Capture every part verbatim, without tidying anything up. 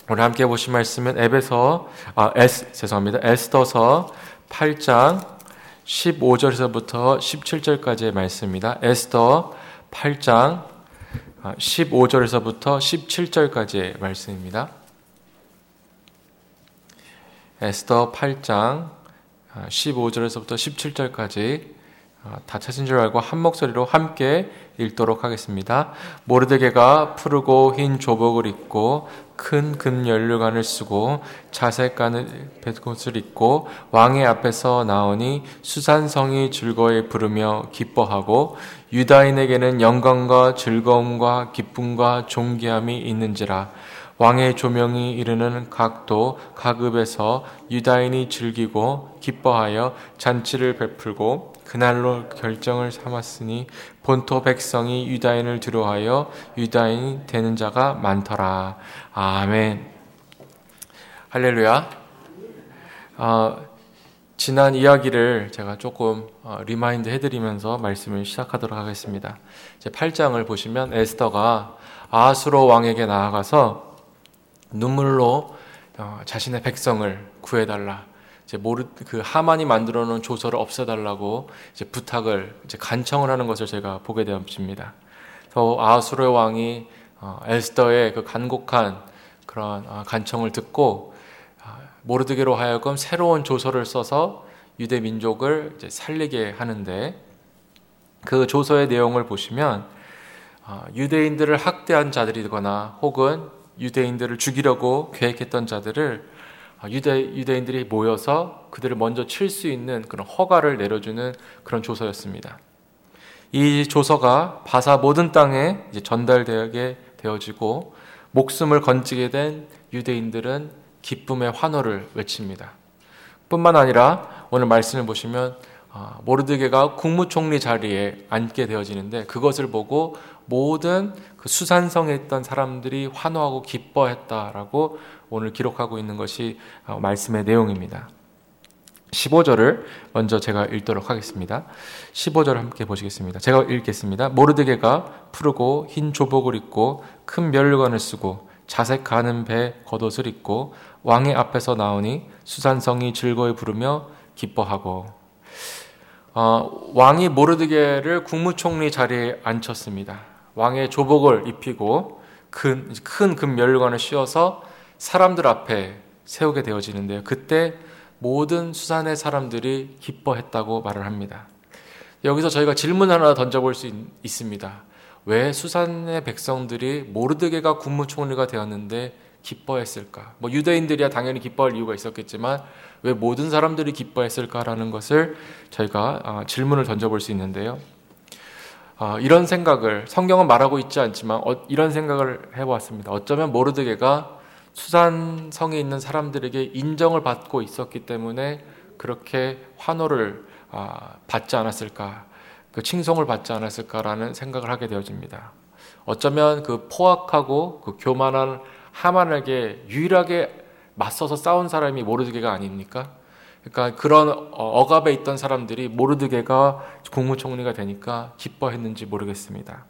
오늘 함께 보신 말씀은 에베소 아 에스 죄송합니다. 에스더서 팔 장 십오 절에서부터 십칠 절까지의 말씀입니다. 에스더 팔 장 십오 절에서부터 십칠 절까지의 말씀입니다. 에스더 팔 장 십오 절에서부터 십칠 절까지 다 찾은 줄 알고 한 목소리로 함께 읽도록 하겠습니다. 모르드게가 푸르고 흰 조복을 입고 큰 금연류관을 쓰고 자색 가는 뱃옷을 입고 왕의 앞에서 나오니 수산성이 즐거이 부르며 기뻐하고 유다인에게는 영광과 즐거움과 기쁨과 존귀함이 있는지라. 왕의 조명이 이르는 각도 각읍에서 유다인이 즐기고 기뻐하여 잔치를 베풀고 그날로 결정을 삼았으니 본토 백성이 유다인을 두려워하여 유다인이 되는 자가 많더라. 아멘. 할렐루야. 어, 지난 이야기를 제가 조금 어, 리마인드 해드리면서 말씀을 시작하도록 하겠습니다. 이제 팔 장을 보시면 에스더가 아하수로 왕에게 나아가서 눈물로 어, 자신의 백성을 구해달라. 이제 모르 그 하만이 만들어 놓은 조서를 없애달라고 이제 부탁을 이제 간청을 하는 것을 제가 보게 되었습니다. 그래서 아하수르 왕이 어, 에스더의 그 간곡한 그런 어, 간청을 듣고 어, 모르드게로 하여금 새로운 조서를 써서 유대 민족을 이제 살리게 하는데 그 조서의 내용을 보시면 어, 유대인들을 학대한 자들이거나 혹은 유대인들을 죽이려고 계획했던 자들을 유대, 유대인들이 모여서 그들을 먼저 칠 수 있는 그런 허가를 내려주는 그런 조서였습니다. 이 조서가 바사 모든 땅에 이제 전달되게 되어지고 목숨을 건지게 된 유대인들은 기쁨의 환호를 외칩니다. 뿐만 아니라 오늘 말씀을 보시면 모르드게가 국무총리 자리에 앉게 되어지는데 그것을 보고 모든 그 수산성에 있던 사람들이 환호하고 기뻐했다라고 오늘 기록하고 있는 것이 말씀의 내용입니다. 십오 절을 먼저 제가 읽도록 하겠습니다. 십오 절 함께 보시겠습니다. 제가 읽겠습니다. 모르드게가 푸르고 흰 조복을 입고 큰 면류관을 쓰고 자색 가는 배 겉옷을 입고 왕의 앞에서 나오니 수산성이 즐거이 부르며 기뻐하고. 어, 왕이 모르드게를 국무총리 자리에 앉혔습니다. 왕의 조복을 입히고 큰, 큰 금면류관을 씌워서 사람들 앞에 세우게 되어지는데요. 그때 모든 수산의 사람들이 기뻐했다고 말을 합니다. 여기서 저희가 질문 하나 던져볼 수 있, 있습니다. 왜 수산의 백성들이 모르드게가 국무총리가 되었는데 기뻐했을까? 뭐 유대인들이야 당연히 기뻐할 이유가 있었겠지만 왜 모든 사람들이 기뻐했을까라는 것을 저희가 어, 질문을 던져볼 수 있는데요. 어, 이런 생각을 성경은 말하고 있지 않지만 어, 이런 생각을 해보았습니다. 어쩌면 모르드게가 수산성에 있는 사람들에게 인정을 받고 있었기 때문에 그렇게 환호를 어, 받지 않았을까, 그 칭송을 받지 않았을까라는 생각을 하게 되어집니다. 어쩌면 그 포악하고 그 교만한 하만에게 유일하게 맞서서 싸운 사람이 모르드게가 아닙니까? 그러니까 그런 억압에 있던 사람들이 모르드게가 국무총리가 되니까 기뻐했는지 모르겠습니다.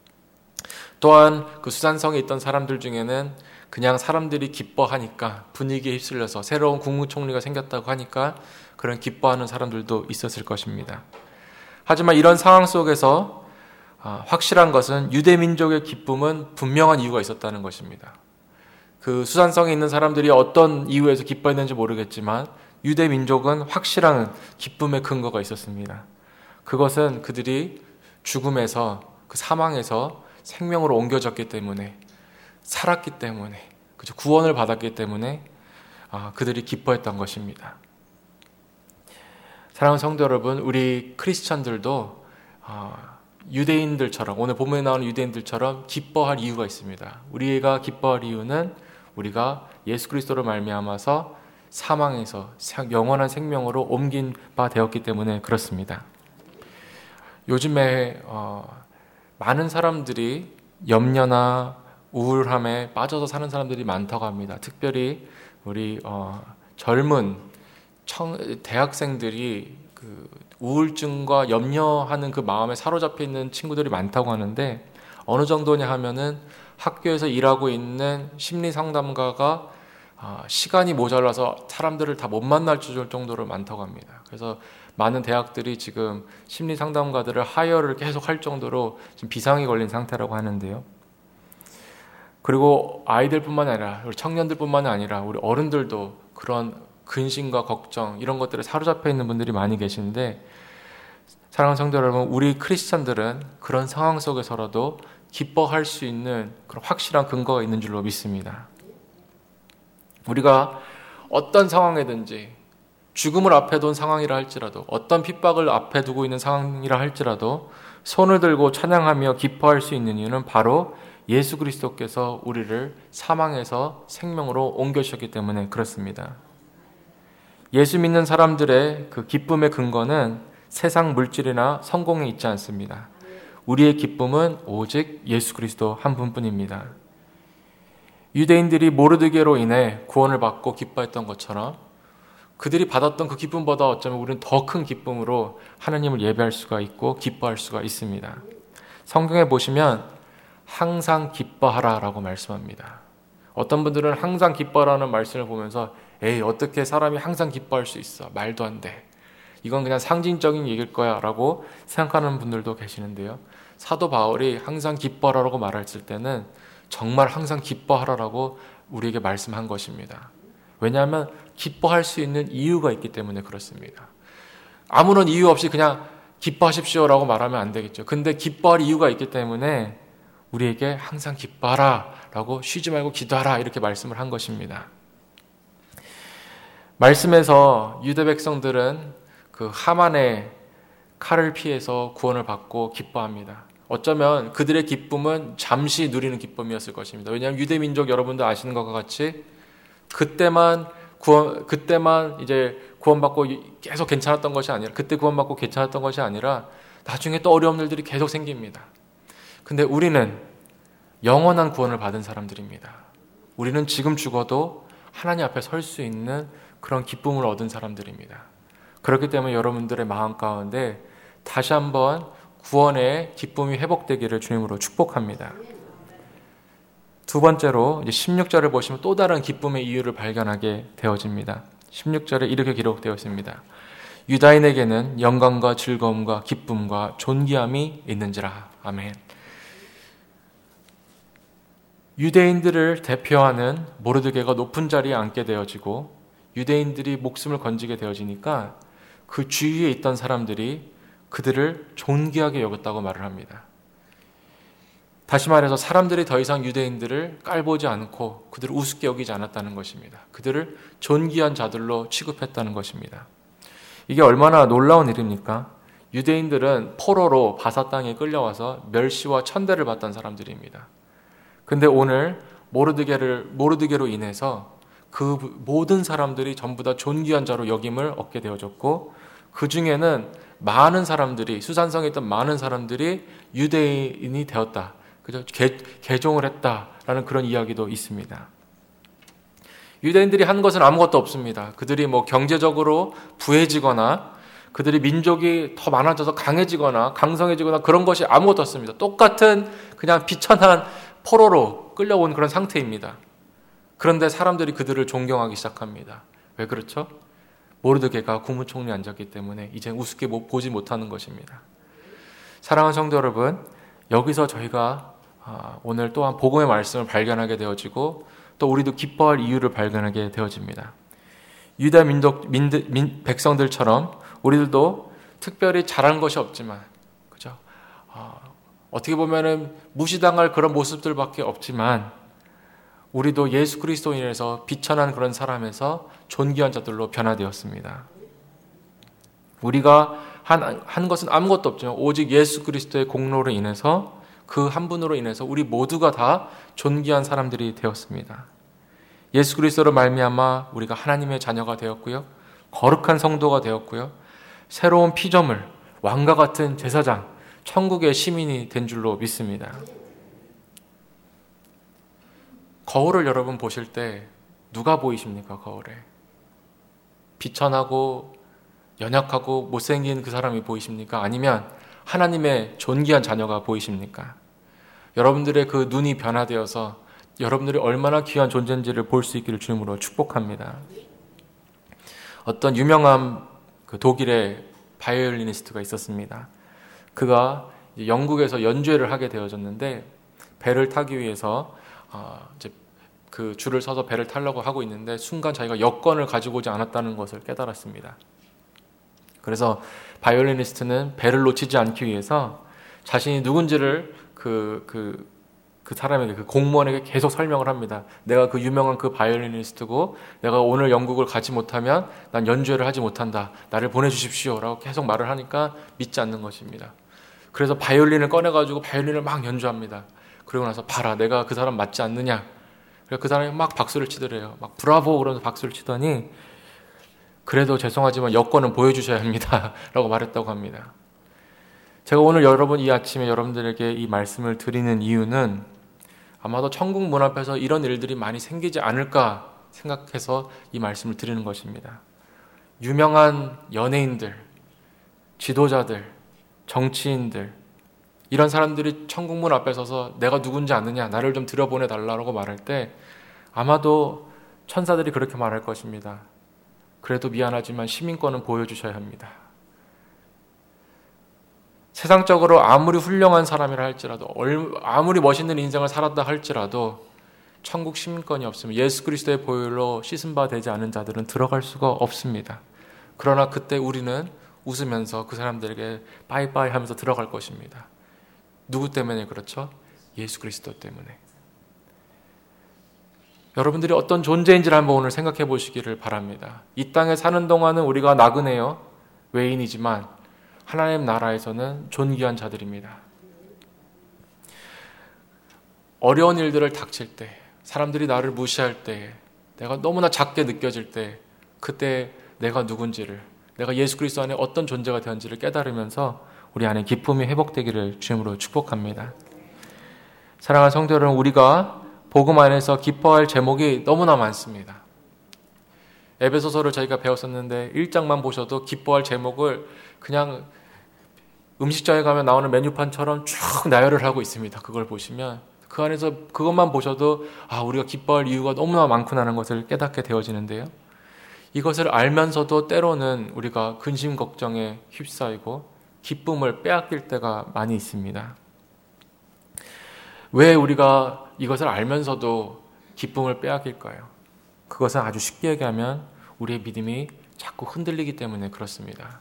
또한 그 수산성에 있던 사람들 중에는 그냥 사람들이 기뻐하니까 분위기에 휩쓸려서 새로운 국무총리가 생겼다고 하니까 그런 기뻐하는 사람들도 있었을 것입니다. 하지만 이런 상황 속에서 확실한 것은 유대민족의 기쁨은 분명한 이유가 있었다는 것입니다. 그 수산성에 있는 사람들이 어떤 이유에서 기뻐했는지 모르겠지만 유대 민족은 확실한 기쁨의 근거가 있었습니다. 그것은 그들이 죽음에서 그 사망에서 생명으로 옮겨졌기 때문에 살았기 때문에 그죠 구원을 받았기 때문에 아, 그들이 기뻐했던 것입니다. 사랑하는 성도 여러분, 우리 크리스천들도 아, 유대인들처럼 오늘 본문에 나오는 유대인들처럼 기뻐할 이유가 있습니다. 우리가 기뻐할 이유는 우리가 예수 그리스도로 말미암아서 사망에서 영원한 생명으로 옮긴 바 되었기 때문에 그렇습니다. 요즘에 어, 많은 사람들이 염려나 우울함에 빠져서 사는 사람들이 많다고 합니다. 특별히 우리 어, 젊은 청, 대학생들이 그 우울증과 염려하는 그 마음에 사로잡혀 있는 친구들이 많다고 하는데 어느 정도냐 하면은 학교에서 일하고 있는 심리 상담가가 시간이 모자라서 사람들을 다 못 만날 정도로 많다고 합니다. 그래서 많은 대학들이 지금 심리 상담가들을 하이어를 계속 할 정도로 지금 비상이 걸린 상태라고 하는데요. 그리고 아이들뿐만 아니라 우리 청년들뿐만 아니라 우리 어른들도 그런 근심과 걱정 이런 것들에 사로잡혀 있는 분들이 많이 계시는데, 사랑하는 성도 여러분, 우리 크리스찬들은 그런 상황 속에서라도 기뻐할 수 있는 그런 확실한 근거가 있는 줄로 믿습니다. 우리가 어떤 상황이든지, 죽음을 앞에 둔 상황이라 할지라도, 어떤 핍박을 앞에 두고 있는 상황이라 할지라도 손을 들고 찬양하며 기뻐할 수 있는 이유는 바로 예수 그리스도께서 우리를 사망에서 생명으로 옮겨주셨기 때문에 그렇습니다. 예수 믿는 사람들의 그 기쁨의 근거는 세상 물질이나 성공에 있지 않습니다. 우리의 기쁨은 오직 예수 그리스도 한 분뿐입니다. 유대인들이 모르드게로 인해 구원을 받고 기뻐했던 것처럼 그들이 받았던 그 기쁨보다 어쩌면 우리는 더 큰 기쁨으로 하나님을 예배할 수가 있고 기뻐할 수가 있습니다. 성경에 보시면 항상 기뻐하라 라고 말씀합니다. 어떤 분들은 항상 기뻐하라는 말씀을 보면서 에이, 어떻게 사람이 항상 기뻐할 수 있어? 말도 안 돼. 이건 그냥 상징적인 얘기일 거야 라고 생각하는 분들도 계시는데요. 사도 바울이 항상 기뻐하라고 말했을 때는 정말 항상 기뻐하라고 우리에게 말씀한 것입니다. 왜냐하면 기뻐할 수 있는 이유가 있기 때문에 그렇습니다. 아무런 이유 없이 그냥 기뻐하십시오라고 말하면 안 되겠죠. 근데 기뻐할 이유가 있기 때문에 우리에게 항상 기뻐하라 라고 쉬지 말고 기도하라 이렇게 말씀을 한 것입니다. 말씀에서 유대 백성들은 그 하만의 칼을 피해서 구원을 받고 기뻐합니다. 어쩌면 그들의 기쁨은 잠시 누리는 기쁨이었을 것입니다. 왜냐하면 유대 민족 여러분도 아시는 것과 같이 그때만 구원, 그때만 이제 구원받고 계속 괜찮았던 것이 아니라, 그때 구원받고 괜찮았던 것이 아니라 나중에 또 어려운 일들이 계속 생깁니다. 근데 우리는 영원한 구원을 받은 사람들입니다. 우리는 지금 죽어도 하나님 앞에 설 수 있는 그런 기쁨을 얻은 사람들입니다. 그렇기 때문에 여러분들의 마음 가운데 다시 한번 구원의 기쁨이 회복되기를 주님으로 축복합니다. 두 번째로 이제 십육 절을 보시면 또 다른 기쁨의 이유를 발견하게 되어집니다. 십육 절에 이렇게 기록되어 있습니다. 유다인에게는 영광과 즐거움과 기쁨과 존귀함이 있는지라. 아멘. 유대인들을 대표하는 모르드게가 높은 자리에 앉게 되어지고 유대인들이 목숨을 건지게 되어지니까 그 주위에 있던 사람들이 그들을 존귀하게 여겼다고 말을 합니다. 다시 말해서 사람들이 더 이상 유대인들을 깔보지 않고 그들을 우습게 여기지 않았다는 것입니다. 그들을 존귀한 자들로 취급했다는 것입니다. 이게 얼마나 놀라운 일입니까? 유대인들은 포로로 바사 땅에 끌려와서 멸시와 천대를 받던 사람들입니다. 근데 오늘 모르드게를, 모르드게로 인해서 그 모든 사람들이 전부 다 존귀한 자로 여김을 얻게 되어졌고, 그 중에는 많은 사람들이, 수산성에 있던 많은 사람들이 유대인이 되었다. 그죠? 개, 개종을 했다라는 그런 이야기도 있습니다. 유대인들이 한 것은 아무것도 없습니다. 그들이 뭐 경제적으로 부해지거나 그들이 민족이 더 많아져서 강해지거나 강성해지거나 그런 것이 아무것도 없습니다. 똑같은 그냥 비천한 포로로 끌려온 그런 상태입니다. 그런데 사람들이 그들을 존경하기 시작합니다. 왜 그렇죠? 모르드게가 국무총리에 앉았기 때문에 이제 우습게 보지 못하는 것입니다. 사랑하는 성도 여러분, 여기서 저희가 오늘 또한 복음의 말씀을 발견하게 되어지고 또 우리도 기뻐할 이유를 발견하게 되어집니다. 유다 민족 민, 민, 백성들처럼 우리들도 특별히 잘한 것이 없지만, 그죠? 어, 어떻게 보면은 무시당할 그런 모습들밖에 없지만 우리도 예수 그리스도인에서 비천한 그런 사람에서 존귀한 자들로 변화되었습니다. 우리가 한, 한 것은 아무것도 없지만 오직 예수 그리스도의 공로로 인해서 그 한 분으로 인해서 우리 모두가 다 존귀한 사람들이 되었습니다. 예수 그리스도로 말미암아 우리가 하나님의 자녀가 되었고요. 거룩한 성도가 되었고요. 새로운 피조물, 왕과 같은 제사장, 천국의 시민이 된 줄로 믿습니다. 거울을 여러분 보실 때 누가 보이십니까? 거울에 비천하고 연약하고 못생긴 그 사람이 보이십니까? 아니면 하나님의 존귀한 자녀가 보이십니까? 여러분들의 그 눈이 변화되어서 여러분들이 얼마나 귀한 존재인지를 볼 수 있기를 주님으로 축복합니다. 어떤 유명한 그 독일의 바이올리니스트가 있었습니다. 그가 영국에서 연주회를 하게 되어졌는데 배를 타기 위해서 어 이제 그 줄을 서서 배를 타려고 하고 있는데 순간 자기가 여권을 가지고 오지 않았다는 것을 깨달았습니다. 그래서 바이올리니스트는 배를 놓치지 않기 위해서 자신이 누군지를 그, 그, 그 사람에게, 그 공무원에게 계속 설명을 합니다. 내가 그 유명한 그 바이올리니스트고 내가 오늘 영국을 가지 못하면 난 연주회를 하지 못한다. 나를 보내주십시오. 라고 계속 말을 하니까 믿지 않는 것입니다. 그래서 바이올린을 꺼내가지고 바이올린을 막 연주합니다. 그러고 나서 봐라, 내가 그 사람 맞지 않느냐. 그래서 그 사람이 막 박수를 치더래요. 막 브라보 그러면서 박수를 치더니 그래도 죄송하지만 여권은 보여주셔야 합니다. 라고 말했다고 합니다. 제가 오늘 여러분 이 아침에 여러분들에게 이 말씀을 드리는 이유는 아마도 천국 문 앞에서 이런 일들이 많이 생기지 않을까 생각해서 이 말씀을 드리는 것입니다. 유명한 연예인들, 지도자들, 정치인들 이런 사람들이 천국 문 앞에 서서 내가 누군지 아느냐, 나를 좀 들여보내달라고 말할 때 아마도 천사들이 그렇게 말할 것입니다. 그래도 미안하지만 시민권은 보여주셔야 합니다. 세상적으로 아무리 훌륭한 사람이라 할지라도 아무리 멋있는 인생을 살았다 할지라도 천국 시민권이 없으면 예수 그리스도의 보혈로 씻은 바 되지 않은 자들은 들어갈 수가 없습니다. 그러나 그때 우리는 웃으면서 그 사람들에게 빠이빠이 하면서 들어갈 것입니다. 누구 때문에 그렇죠? 예수 그리스도 때문에. 여러분들이 어떤 존재인지를 한번 오늘 생각해 보시기를 바랍니다. 이 땅에 사는 동안은 우리가 나그네요, 외인이지만 하나님 나라에서는 존귀한 자들입니다. 어려운 일들을 닥칠 때, 사람들이 나를 무시할 때, 내가 너무나 작게 느껴질 때, 그때 내가 누군지를, 내가 예수 그리스도 안에 어떤 존재가 되었는지를 깨달으면서 우리 안에 기쁨이 회복되기를 주님으로 축복합니다. 사랑하는 성도 여러분, 우리가 복음 안에서 기뻐할 제목이 너무나 많습니다. 에베소서를 저희가 배웠었는데 일 장만 보셔도 기뻐할 제목을 그냥 음식점에 가면 나오는 메뉴판처럼 쭉 나열을 하고 있습니다. 그걸 보시면 그 안에서 그것만 보셔도 아, 우리가 기뻐할 이유가 너무나 많구나라는 것을 깨닫게 되어지는데요. 이것을 알면서도 때로는 우리가 근심 걱정에 휩싸이고 기쁨을 빼앗길 때가 많이 있습니다. 왜 우리가 이것을 알면서도 기쁨을 빼앗길까요? 그것은 아주 쉽게 얘기하면 우리의 믿음이 자꾸 흔들리기 때문에 그렇습니다.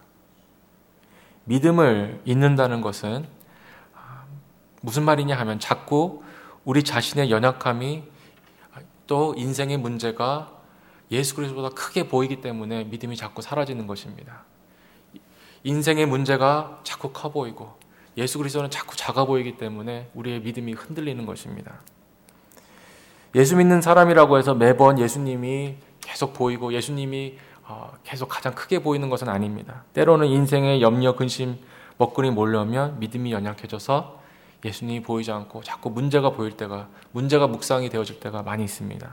믿음을 잊는다는 것은 무슨 말이냐 하면 자꾸 우리 자신의 연약함이 또 인생의 문제가 예수 그리스도보다 크게 보이기 때문에 믿음이 자꾸 사라지는 것입니다. 인생의 문제가 자꾸 커 보이고 예수 그리스도는 자꾸 작아 보이기 때문에 우리의 믿음이 흔들리는 것입니다. 예수 믿는 사람이라고 해서 매번 예수님이 계속 보이고 예수님이 계속 가장 크게 보이는 것은 아닙니다. 때로는 인생의 염려, 근심, 먹거리 몰려오면 믿음이 연약해져서 예수님이 보이지 않고 자꾸 문제가 보일 때가, 문제가 묵상이 되어질 때가 많이 있습니다.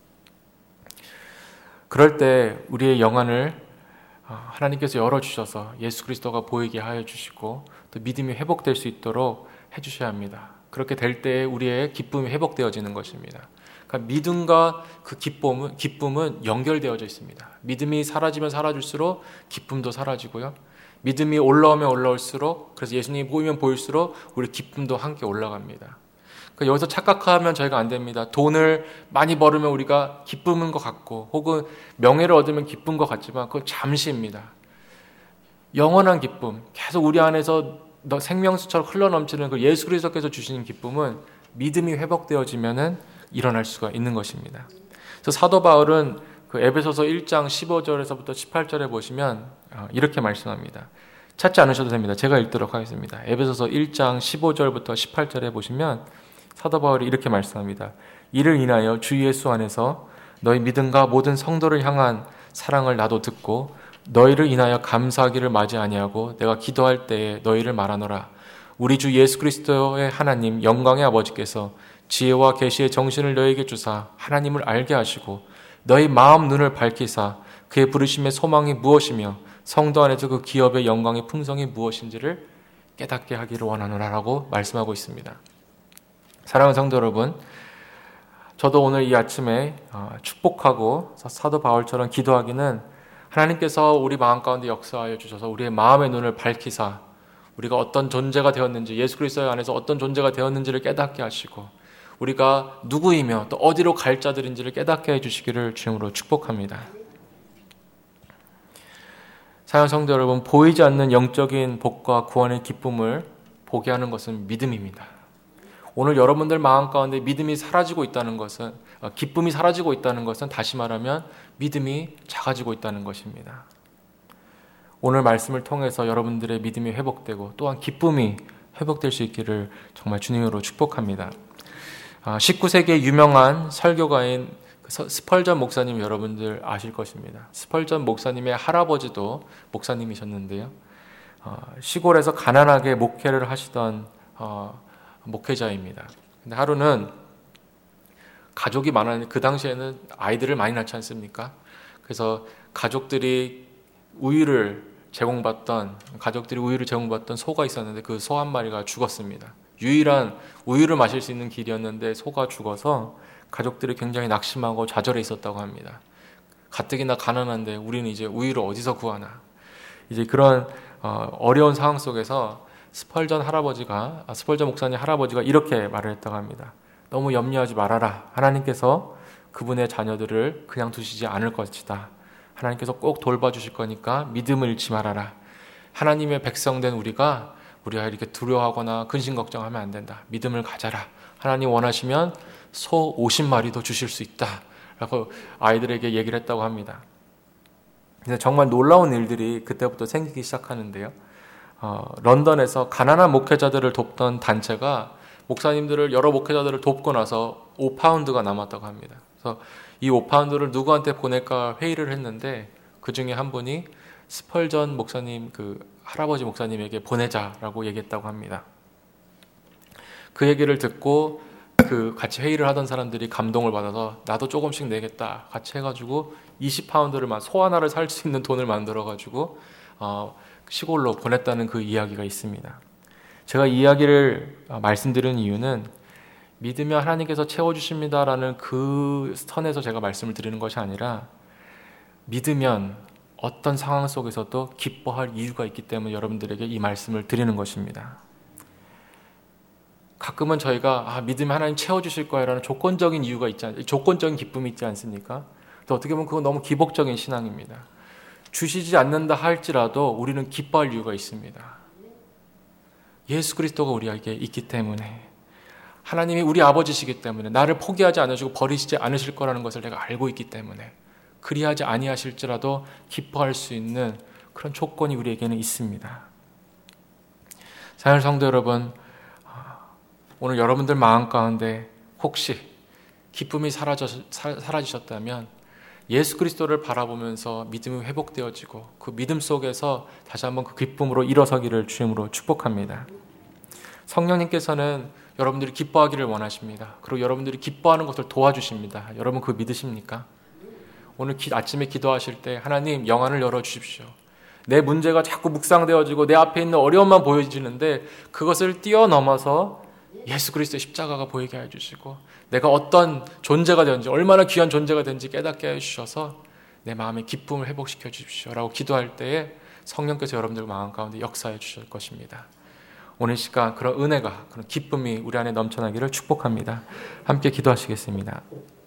그럴 때 우리의 영안을 하나님께서 열어주셔서 예수 그리스도가 보이게 하여 주시고 또 믿음이 회복될 수 있도록 해주셔야 합니다. 그렇게 될 때 우리의 기쁨이 회복되어지는 것입니다. 그러니까 믿음과 그 기쁨은, 기쁨은 연결되어져 있습니다. 믿음이 사라지면 사라질수록 기쁨도 사라지고요. 믿음이 올라오면 올라올수록, 그래서 예수님이 보이면 보일수록 우리 기쁨도 함께 올라갑니다. 그러니까 여기서 착각하면 저희가 안 됩니다. 돈을 많이 벌으면 우리가 기쁨인 것 같고 혹은 명예를 얻으면 기쁜 것 같지만 그건 잠시입니다. 영원한 기쁨, 계속 우리 안에서 생명수처럼 흘러넘치는 그 예수 그리스도께서 주시는 기쁨은 믿음이 회복되어지면은 일어날 수가 있는 것입니다. 그래서 사도 바울은 그 에베소서 일 장 십오 절에서부터 십팔 절에 보시면 이렇게 말씀합니다. 찾지 않으셔도 됩니다. 제가 읽도록 하겠습니다. 에베소서 일 장 십오 절부터 십팔 절에 보시면 사도 바울이 이렇게 말씀합니다. 이를 인하여 주 예수 안에서 너희 믿음과 모든 성도를 향한 사랑을 나도 듣고 너희를 인하여 감사하기를 마지 아니하고 내가 기도할 때에 너희를 말하노라. 우리 주 예수 그리스도의 하나님 영광의 아버지께서 지혜와 계시의 정신을 너희에게 주사 하나님을 알게 하시고 너희 마음 눈을 밝히사 그의 부르심의 소망이 무엇이며 성도 안에서 그 기업의 영광의 풍성이 무엇인지를 깨닫게 하기를 원하노라라고 말씀하고 있습니다. 사랑하는 성도 여러분, 저도 오늘 이 아침에 축복하고 사도 바울처럼 기도하기는 하나님께서 우리 마음 가운데 역사하여 주셔서 우리의 마음의 눈을 밝히사 우리가 어떤 존재가 되었는지, 예수 그리스도 안에서 어떤 존재가 되었는지를 깨닫게 하시고 우리가 누구이며 또 어디로 갈 자들인지를 깨닫게 해주시기를 주님으로 축복합니다. 사랑하는 성도 여러분, 보이지 않는 영적인 복과 구원의 기쁨을 보게 하는 것은 믿음입니다. 오늘 여러분들 마음 가운데 믿음이 사라지고 있다는 것은, 기쁨이 사라지고 있다는 것은 다시 말하면 믿음이 작아지고 있다는 것입니다. 오늘 말씀을 통해서 여러분들의 믿음이 회복되고 또한 기쁨이 회복될 수 있기를 정말 주님으로 축복합니다. 십구 세기의 유명한 설교가인 스펄전 목사님 여러분들 아실 것입니다. 스펄전 목사님의 할아버지도 목사님이셨는데요. 시골에서 가난하게 목회를 하시던 목회자입니다. 근데 하루는 가족이 많았는데 그 당시에는 아이들을 많이 낳지 않습니까? 그래서 가족들이 우유를 제공받던 가족들이 우유를 제공받던 소가 있었는데 그 소 한 마리가 죽었습니다. 유일한 우유를 마실 수 있는 길이었는데 소가 죽어서 가족들이 굉장히 낙심하고 좌절해 있었다고 합니다. 가뜩이나 가난한데 우리는 이제 우유를 어디서 구하나. 이제 그런 어려운 상황 속에서 스펄전 할아버지가 스펄전 목사님 할아버지가 이렇게 말을 했다고 합니다. 너무 염려하지 말아라. 하나님께서 그분의 자녀들을 그냥 두시지 않을 것이다. 하나님께서 꼭 돌봐주실 거니까 믿음을 잃지 말아라. 하나님의 백성된 우리가 우리가 이렇게 두려워하거나 근심 걱정하면 안 된다. 믿음을 가져라. 하나님 원하시면 소 오십 마리도 주실 수 있다. 라고 아이들에게 얘기를 했다고 합니다. 근데 정말 놀라운 일들이 그때부터 생기기 시작하는데요. 어, 런던에서 가난한 목회자들을 돕던 단체가 목사님들을 여러 목회자들을 돕고 나서 오 파운드가 남았다고 합니다. 그래서 이 오 파운드를 누구한테 보낼까 회의를 했는데 그 중에 한 분이 스펄전 목사님 그 할아버지 목사님에게 보내자라고 얘기했다고 합니다. 그 얘기를 듣고 그 같이 회의를 하던 사람들이 감동을 받아서 나도 조금씩 내겠다 같이 해가지고 이십 파운드를 소 하나를 살 수 있는 돈을 만들어가지고 어, 시골로 보냈다는 그 이야기가 있습니다. 제가 이 이야기를 말씀드리는 이유는 믿으면 하나님께서 채워주십니다라는 그 선에서 제가 말씀을 드리는 것이 아니라 믿으면 어떤 상황 속에서도 기뻐할 이유가 있기 때문에 여러분들에게 이 말씀을 드리는 것입니다. 가끔은 저희가 아, 믿으면 하나님 채워주실 거야라는 조건적인 이유가 있지 않, 조건적인 기쁨이 있지 않습니까? 또 어떻게 보면 그건 너무 기복적인 신앙입니다. 주시지 않는다 할지라도 우리는 기뻐할 이유가 있습니다. 예수 그리스도가 우리에게 있기 때문에, 하나님이 우리 아버지시기 때문에, 나를 포기하지 않으시고 버리시지 않으실 거라는 것을 내가 알고 있기 때문에 그리하지 아니하실지라도 기뻐할 수 있는 그런 조건이 우리에게는 있습니다. 사랑하는 성도 여러분, 오늘 여러분들 마음 가운데 혹시 기쁨이 사라져, 사라지셨다면 예수 그리스도를 바라보면서 믿음이 회복되어지고 그 믿음 속에서 다시 한번 그 기쁨으로 일어서기를 주님으로 축복합니다. 성령님께서는 여러분들이 기뻐하기를 원하십니다. 그리고 여러분들이 기뻐하는 것을 도와주십니다. 여러분 그거 믿으십니까? 오늘 기, 아침에 기도하실 때 하나님 영안을 열어주십시오. 내 문제가 자꾸 묵상되어지고 내 앞에 있는 어려움만 보여지는데 그것을 뛰어넘어서 예수 그리스도의 십자가가 보이게 해주시고 내가 어떤 존재가 되었는지, 얼마나 귀한 존재가 되는지 깨닫게 해주셔서 내 마음의 기쁨을 회복시켜 주십시오 라고 기도할 때에 성령께서 여러분들 마음 가운데 역사해 주실 것입니다. 오늘 시간 그런 은혜가, 그런 기쁨이 우리 안에 넘쳐나기를 축복합니다. 함께 기도하시겠습니다.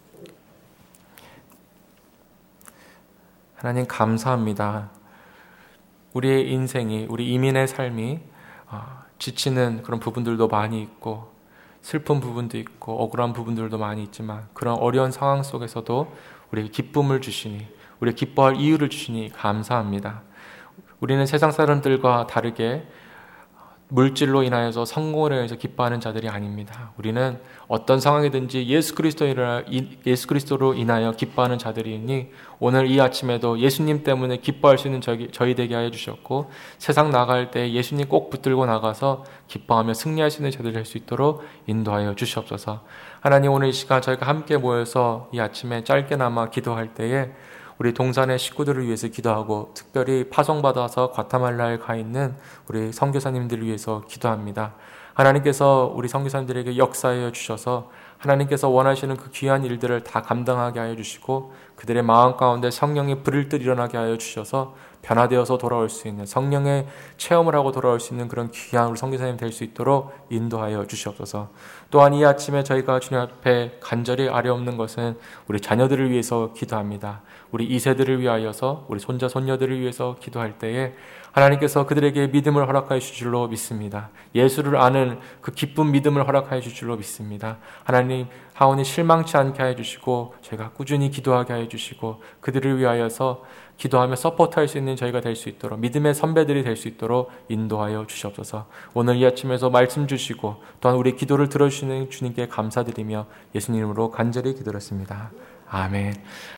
하나님 감사합니다. 우리의 인생이, 우리 이민의 삶이 지치는 그런 부분들도 많이 있고 슬픈 부분도 있고 억울한 부분들도 많이 있지만 그런 어려운 상황 속에서도 우리에게 기쁨을 주시니, 우리의 기뻐할 이유를 주시니 감사합니다. 우리는 세상 사람들과 다르게 물질로 인하여서 성공을 인해서 기뻐하는 자들이 아닙니다. 우리는 어떤 상황이든지 예수 그리스도로, 예수 그리스도로 인하여 기뻐하는 자들이니 오늘 이 아침에도 예수님 때문에 기뻐할 수 있는 저희, 저희 되게 하여 주셨고 세상 나갈 때 예수님 꼭 붙들고 나가서 기뻐하며 승리할 수 있는 자들이 될 수 있도록 인도하여 주시옵소서. 하나님, 오늘 이 시간 저희가 함께 모여서 이 아침에 짧게나마 기도할 때에 우리 동산의 식구들을 위해서 기도하고 특별히 파송받아서 과타말라에 가 있는 우리 선교사님들을 위해서 기도합니다. 하나님께서 우리 선교사님들에게 역사하여 주셔서 하나님께서 원하시는 그 귀한 일들을 다 감당하게 하여 주시고 그들의 마음 가운데 성령의 불을 뜰 일어나게 하여 주셔서 변화되어서 돌아올 수 있는 성령의 체험을 하고 돌아올 수 있는 그런 귀한 우리 선교사님 될 수 있도록 인도하여 주시옵소서. 또한 이 아침에 저희가 주님 앞에 간절히 아뢰옵는 것은 우리 자녀들을 위해서 기도합니다. 우리 이 세들을 위하여서 우리 손자 손녀들을 위해서 기도할 때에 하나님께서 그들에게 믿음을 허락하여 주실 줄로 믿습니다. 예수를 아는 그 기쁜 믿음을 허락하여 주실 줄로 믿습니다. 하나님 하오니 실망치 않게 하여 주시고 저희가 꾸준히 기도하게 하여 주시고 그들을 위하여서 기도하며 서포트할 수 있는 저희가 될 수 있도록 믿음의 선배들이 될 수 있도록 인도하여 주시옵소서. 오늘 이 아침에서 말씀 주시고 또한 우리 기도를 들어주시는 주님께 감사드리며 예수님 이름으로 간절히 기도했습니다. 아멘.